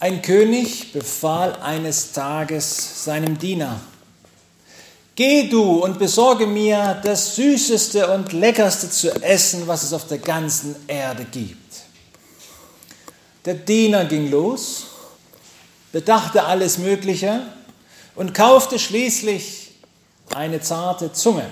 Ein König befahl eines Tages seinem Diener: Geh du und besorge mir das Süßeste und Leckerste zu essen, was es auf der ganzen Erde gibt. Der Diener ging los, bedachte alles Mögliche und kaufte schließlich eine zarte Zunge.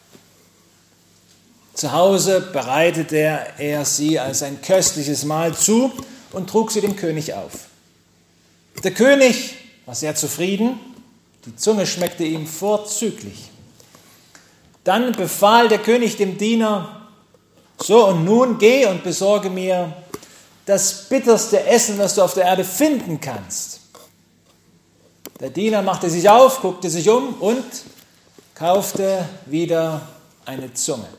Zu Hause bereitete er sie als ein köstliches Mahl zu und trug sie dem König auf. Der König war sehr zufrieden, die Zunge schmeckte ihm vorzüglich. Dann befahl der König dem Diener: So, und nun geh und besorge mir das bitterste Essen, was du auf der Erde finden kannst. Der Diener machte sich auf, guckte sich um und kaufte wieder eine Zunge.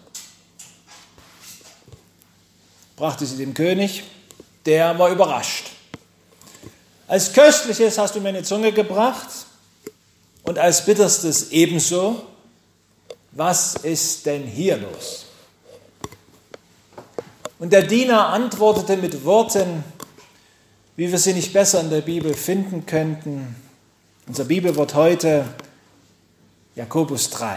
Brachte sie dem König, der war überrascht. Als Köstliches hast du mir eine Zunge gebracht und als Bitterstes ebenso. Was ist denn hier los? Und der Diener antwortete mit Worten, wie wir sie nicht besser in der Bibel finden könnten. Unser Bibelwort heute, Jakobus 3.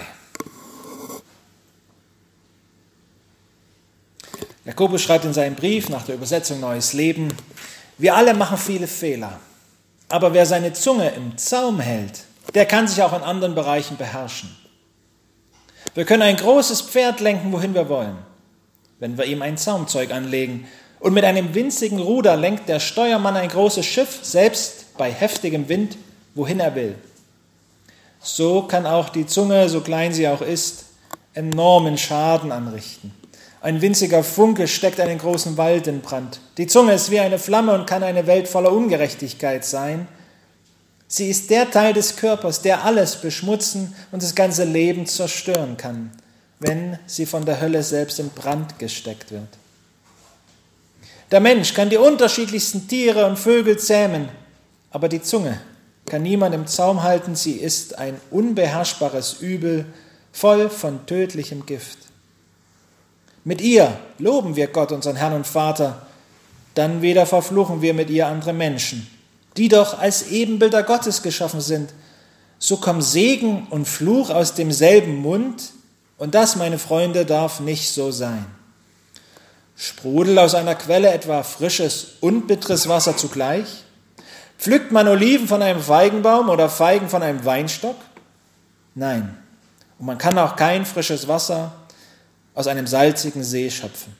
Jakobus schreibt in seinem Brief nach der Übersetzung Neues Leben: Wir alle machen viele Fehler, aber wer seine Zunge im Zaum hält, der kann sich auch in anderen Bereichen beherrschen. Wir können ein großes Pferd lenken, wohin wir wollen, wenn wir ihm ein Zaumzeug anlegen. Und mit einem winzigen Ruder lenkt der Steuermann ein großes Schiff, selbst bei heftigem Wind, wohin er will. So kann auch die Zunge, so klein sie auch ist, enormen Schaden anrichten. Ein winziger Funke steckt einen großen Wald in Brand. Die Zunge ist wie eine Flamme und kann eine Welt voller Ungerechtigkeit sein. Sie ist der Teil des Körpers, der alles beschmutzen und das ganze Leben zerstören kann, wenn sie von der Hölle selbst in Brand gesteckt wird. Der Mensch kann die unterschiedlichsten Tiere und Vögel zähmen, aber die Zunge kann niemand im Zaum halten. Sie ist ein unbeherrschbares Übel, voll von tödlichem Gift. Mit ihr loben wir Gott, unseren Herrn und Vater, dann wieder verfluchen wir mit ihr andere Menschen, die doch als Ebenbilder Gottes geschaffen sind. So kommen Segen und Fluch aus demselben Mund, und das, meine Freunde, darf nicht so sein. Sprudelt aus einer Quelle etwa frisches und bitteres Wasser zugleich? Pflückt man Oliven von einem Feigenbaum oder Feigen von einem Weinstock? Nein, und man kann auch kein frisches Wasser aus einem salzigen See schöpfen.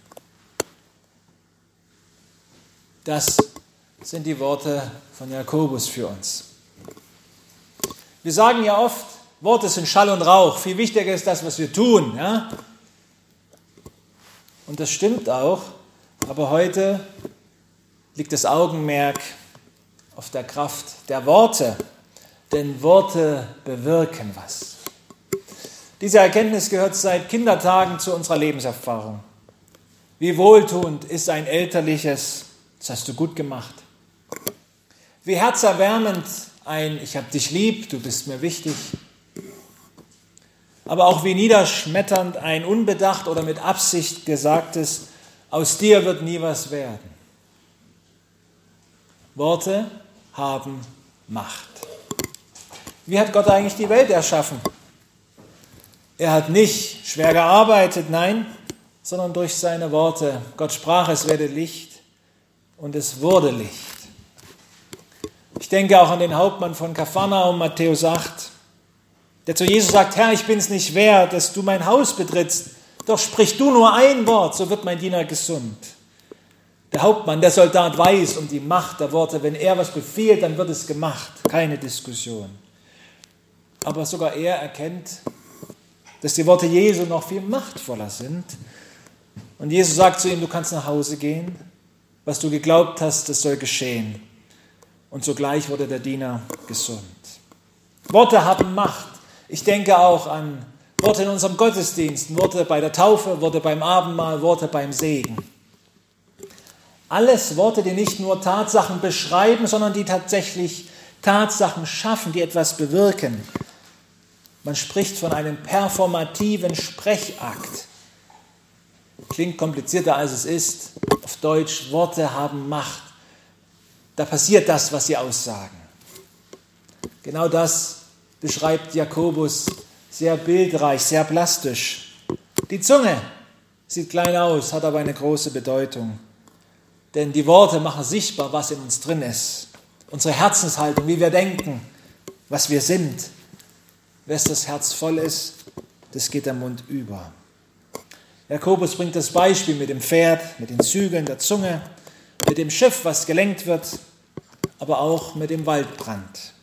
Das sind die Worte von Jakobus für uns. Wir sagen ja oft, Worte sind Schall und Rauch. Viel wichtiger ist das, was wir tun. Ja? Und das stimmt auch, aber heute liegt das Augenmerk auf der Kraft der Worte, denn Worte bewirken was. Diese Erkenntnis gehört seit Kindertagen zu unserer Lebenserfahrung. Wie wohltuend ist ein elterliches: Das hast du gut gemacht. Wie herzerwärmend ein: Ich hab dich lieb, du bist mir wichtig. Aber auch wie niederschmetternd ein unbedacht oder mit Absicht gesagtes: Aus dir wird nie was werden. Worte haben Macht. Wie hat Gott eigentlich die Welt erschaffen? Er hat nicht schwer gearbeitet, nein, sondern durch seine Worte. Gott sprach, es werde Licht, und es wurde Licht. Ich denke auch an den Hauptmann von Kapharnaum, Matthäus 8, der zu Jesus sagt: Herr, ich bin es nicht wert, dass du mein Haus betrittst, doch sprich du nur ein Wort, so wird mein Diener gesund. Der Hauptmann, der Soldat, weiß um die Macht der Worte. Wenn er was befiehlt, dann wird es gemacht, keine Diskussion. Aber sogar er erkennt, dass die Worte Jesu noch viel machtvoller sind. Und Jesus sagt zu ihm: Du kannst nach Hause gehen, was du geglaubt hast, das soll geschehen. Und sogleich wurde der Diener gesund. Worte haben Macht. Ich denke auch an Worte in unserem Gottesdienst, Worte bei der Taufe, Worte beim Abendmahl, Worte beim Segen. Alles Worte, die nicht nur Tatsachen beschreiben, sondern die tatsächlich Tatsachen schaffen, die etwas bewirken. Man spricht von einem performativen Sprechakt. Klingt komplizierter, als es ist. Auf Deutsch: Worte haben Macht. da passiert das, was sie aussagen. Genau das beschreibt Jakobus sehr bildreich, sehr plastisch. Die Zunge sieht klein aus, hat aber eine große Bedeutung. Denn die Worte machen sichtbar, was in uns drin ist. Unsere Herzenshaltung, wie wir denken, was wir sind. Wes das Herz voll ist, das geht der Mund über. Jakobus bringt das Beispiel mit dem Pferd, mit den Zügeln der Zunge, mit dem Schiff, was gelenkt wird, aber auch mit dem Waldbrand.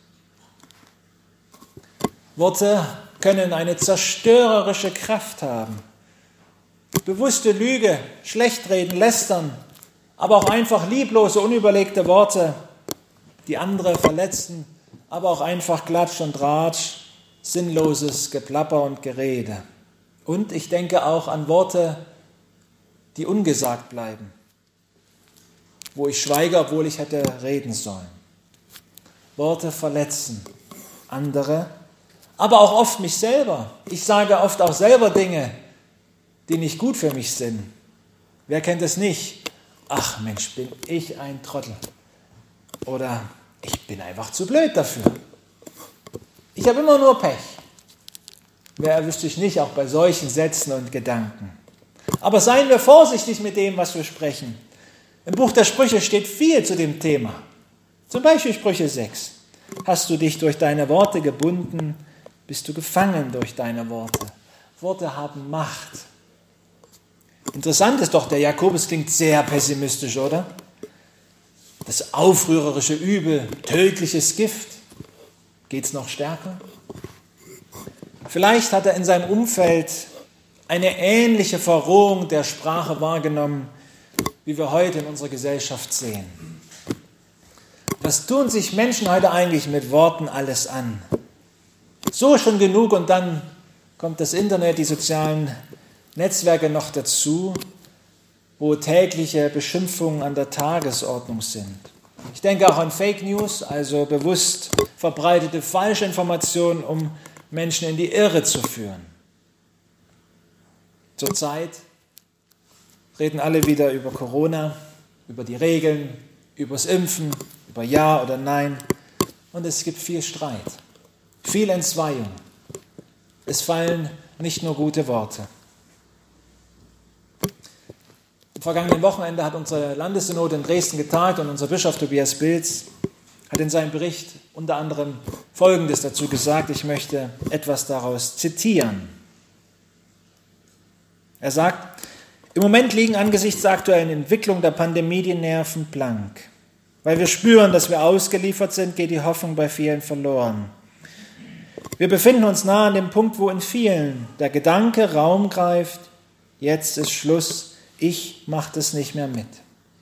Worte können eine zerstörerische Kraft haben. Bewusste Lüge, Schlechtreden, Lästern, aber auch einfach lieblose, unüberlegte Worte, die andere verletzen, aber auch einfach Klatsch und Tratsch, sinnloses Geplapper und Gerede. Und ich denke auch an Worte, die ungesagt bleiben, wo ich schweige, obwohl ich hätte reden sollen. Worte verletzen andere, aber auch oft mich selber. Ich sage oft auch selber Dinge, die nicht gut für mich sind. Wer kennt es nicht? Ach Mensch, bin ich ein Trottel. Oder ich bin einfach zu blöd dafür. Ich habe immer nur Pech. Wer erwischt sich nicht, auch bei solchen Sätzen und Gedanken. Aber seien wir vorsichtig mit dem, was wir sprechen. Im Buch der Sprüche steht viel zu dem Thema. Zum Beispiel Sprüche 6. Hast du dich durch deine Worte gebunden, bist du gefangen durch deine Worte. Worte haben Macht. Interessant ist doch, der Jakobus klingt sehr pessimistisch, oder? Das aufrührerische Übel, tödliches Gift. Geht's noch stärker? Vielleicht hat er in seinem Umfeld eine ähnliche Verrohung der Sprache wahrgenommen, wie wir heute in unserer Gesellschaft sehen. Was tun sich Menschen heute eigentlich mit Worten alles an? So schon genug und dann kommt das Internet, die sozialen Netzwerke noch dazu, wo tägliche Beschimpfungen an der Tagesordnung sind. Ich denke auch an Fake News, also bewusst verbreitete Falschinformationen, um Menschen in die Irre zu führen. Zurzeit reden alle wieder über Corona, über die Regeln, über das Impfen, über Ja oder Nein. Und es gibt viel Streit, viel Entzweiung. Es fallen nicht nur gute Worte. Am vergangenen Wochenende hat unsere Landessynode in Dresden getagt und unser Bischof Tobias Bilz hat in seinem Bericht unter anderem Folgendes dazu gesagt. Ich möchte etwas daraus zitieren. Er sagt, im Moment liegen angesichts der aktuellen Entwicklung der Pandemie die Nerven blank. Weil wir spüren, dass wir ausgeliefert sind, geht die Hoffnung bei vielen verloren. Wir befinden uns nahe an dem Punkt, wo in vielen der Gedanke Raum greift, jetzt ist Schluss, ich mache das nicht mehr mit.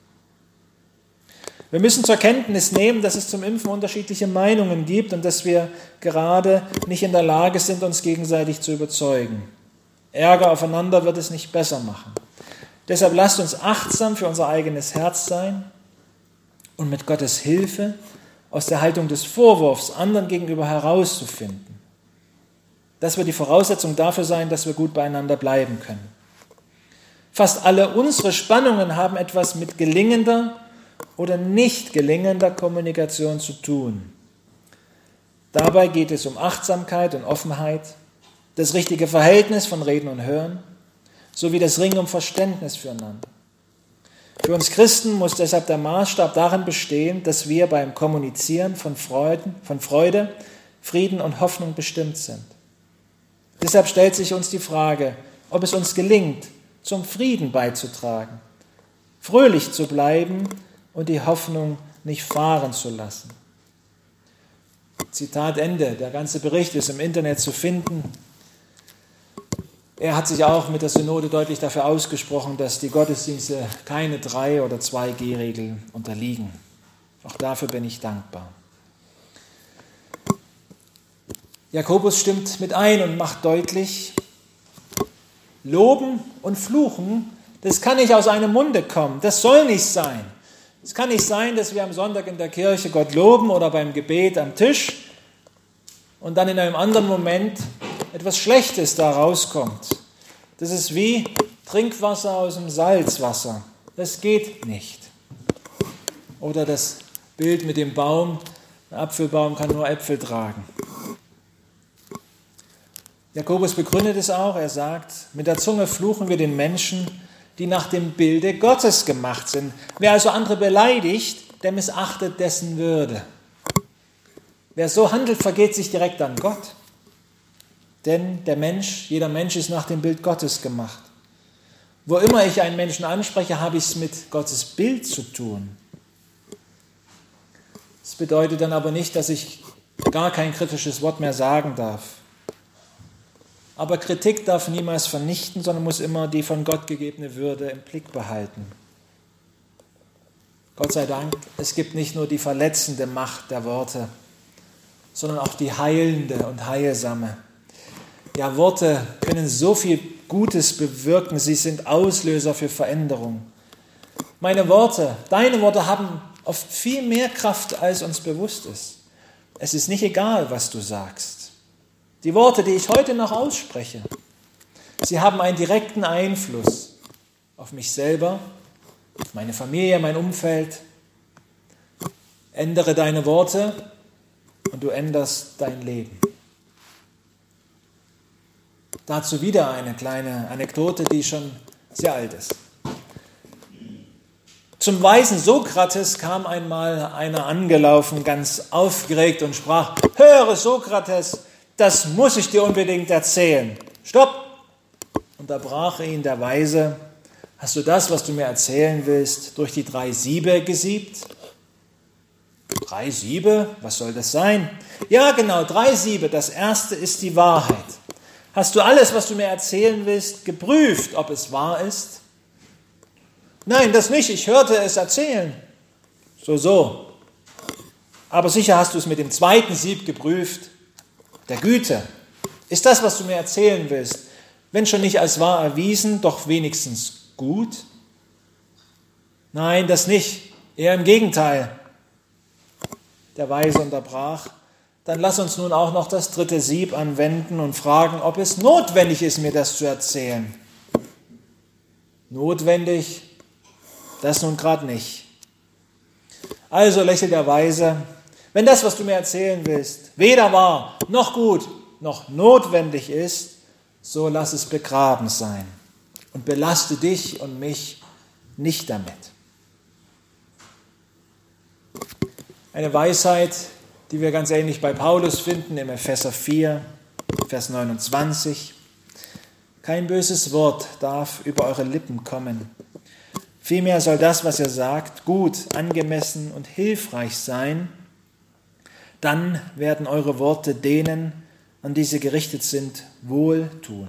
Wir müssen zur Kenntnis nehmen, dass es zum Impfen unterschiedliche Meinungen gibt und dass wir gerade nicht in der Lage sind, uns gegenseitig zu überzeugen. Ärger aufeinander wird es nicht besser machen. Deshalb lasst uns achtsam für unser eigenes Herz sein und mit Gottes Hilfe aus der Haltung des Vorwurfs anderen gegenüber herauszufinden. Das wird die Voraussetzung dafür sein, dass wir gut beieinander bleiben können. Fast alle unsere Spannungen haben etwas mit gelingender oder nicht gelingender Kommunikation zu tun. Dabei geht es um Achtsamkeit und Offenheit, das richtige Verhältnis von Reden und Hören, sowie das Ringen um Verständnis füreinander. Für uns Christen muss deshalb der Maßstab darin bestehen, dass wir beim Kommunizieren von Freude, Frieden und Hoffnung bestimmt sind. Deshalb stellt sich uns die Frage, ob es uns gelingt, zum Frieden beizutragen, fröhlich zu bleiben und die Hoffnung nicht fahren zu lassen. Zitat Ende. Der ganze Bericht ist im Internet zu finden. Er hat sich auch mit der Synode deutlich dafür ausgesprochen, dass die Gottesdienste keine 3- oder 2G-Regel unterliegen. Auch dafür bin ich dankbar. Jakobus stimmt mit ein und macht deutlich, Loben und Fluchen, das kann nicht aus einem Munde kommen. Das soll nicht sein. Es kann nicht sein, dass wir am Sonntag in der Kirche Gott loben oder beim Gebet am Tisch und dann in einem anderen Moment etwas Schlechtes da rauskommt. Das ist wie Trinkwasser aus dem Salzwasser. Das geht nicht. Oder das Bild mit dem Baum. Ein Apfelbaum kann nur Äpfel tragen. Jakobus begründet es auch. Er sagt, mit der Zunge fluchen wir den Menschen, die nach dem Bilde Gottes gemacht sind. Wer also andere beleidigt, der missachtet dessen Würde. Wer so handelt, vergeht sich direkt an Gott. Denn jeder Mensch ist nach dem Bild Gottes gemacht. Wo immer ich einen Menschen anspreche, habe ich es mit Gottes Bild zu tun. Das bedeutet dann aber nicht, dass ich gar kein kritisches Wort mehr sagen darf. Aber Kritik darf niemals vernichten, sondern muss immer die von Gott gegebene Würde im Blick behalten. Gott sei Dank, es gibt nicht nur die verletzende Macht der Worte, sondern auch die heilende und heilsame. Ja, Worte können so viel Gutes bewirken, sie sind Auslöser für Veränderung. Meine Worte, deine Worte haben oft viel mehr Kraft, als uns bewusst ist. Es ist nicht egal, was du sagst. Die Worte, die ich heute noch ausspreche, sie haben einen direkten Einfluss auf mich selber, auf meine Familie, mein Umfeld. Ändere deine Worte und du änderst dein Leben. Dazu wieder eine kleine Anekdote, die schon sehr alt ist. Zum weisen Sokrates kam einmal einer angelaufen, ganz aufgeregt und sprach: Höre Sokrates, das muss ich dir unbedingt erzählen. Stopp! Unterbrach ihn der Weise: Hast du das, was du mir erzählen willst, durch die 3 Siebe gesiebt? 3 Siebe? Was soll das sein? Ja, genau, 3 Siebe. Das erste ist die Wahrheit. Hast du alles, was du mir erzählen willst, geprüft, ob es wahr ist? Nein, das nicht. Ich hörte es erzählen. So. Aber sicher hast du es mit dem 2. Sieb geprüft, der Güte. Ist das, was du mir erzählen willst, wenn schon nicht als wahr erwiesen, doch wenigstens gut? Nein, das nicht. Eher im Gegenteil. Der Weise unterbrach: Dann lass uns nun auch noch das 3. Sieb anwenden und fragen, ob es notwendig ist, mir das zu erzählen. Notwendig? Das nun gerade nicht. Also lächelt der Weise: Wenn das, was du mir erzählen willst, weder wahr, noch gut, noch notwendig ist, so lass es begraben sein und belaste dich und mich nicht damit. Eine Weisheit, die wir ganz ähnlich bei Paulus finden, im Epheser 4, Vers 29. Kein böses Wort darf über eure Lippen kommen. Vielmehr soll das, was ihr sagt, gut, angemessen und hilfreich sein. Dann werden eure Worte denen, an die sie gerichtet sind, wohltun.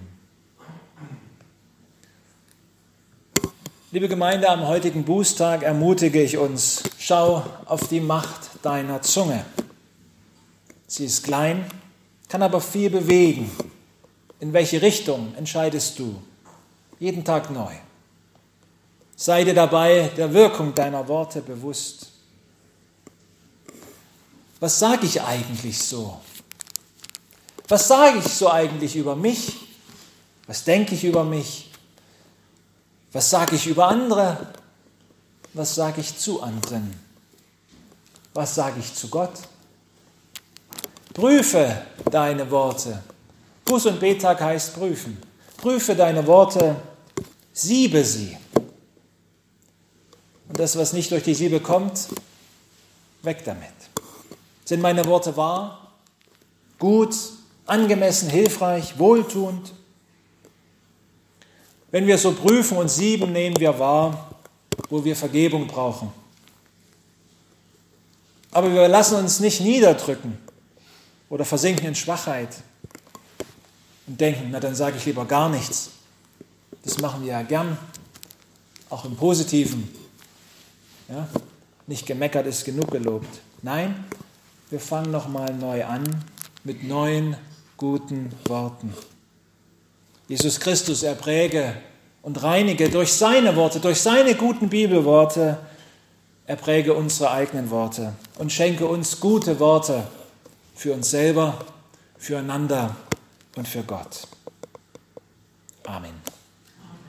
Liebe Gemeinde, am heutigen Bußtag ermutige ich uns: Schau auf die Macht deiner Zunge. Sie ist klein, kann aber viel bewegen. In welche Richtung entscheidest du? Jeden Tag neu. Sei dir dabei der Wirkung deiner Worte bewusst. Was sage ich eigentlich so? Was sage ich so eigentlich über mich? Was denke ich über mich? Was sage ich über andere? Was sage ich zu anderen? Was sage ich zu Gott? Prüfe deine Worte. Buß- und Bettag heißt prüfen. Prüfe deine Worte, siebe sie. Und das, was nicht durch die Siebe kommt, weg damit. Sind meine Worte wahr, gut, angemessen, hilfreich, wohltuend? Wenn wir so prüfen und sieben, nehmen wir wahr, wo wir Vergebung brauchen. Aber wir lassen uns nicht niederdrücken oder versinken in Schwachheit und denken, na dann sage ich lieber gar nichts. Das machen wir ja gern, auch im Positiven. Ja? Nicht gemeckert ist genug gelobt. Nein, wir fangen nochmal neu an mit neuen, guten Worten. Jesus Christus, er präge und reinige durch seine Worte, durch seine guten Bibelworte, er präge unsere eigenen Worte und schenke uns gute Worte für uns selber, füreinander und für Gott. Amen.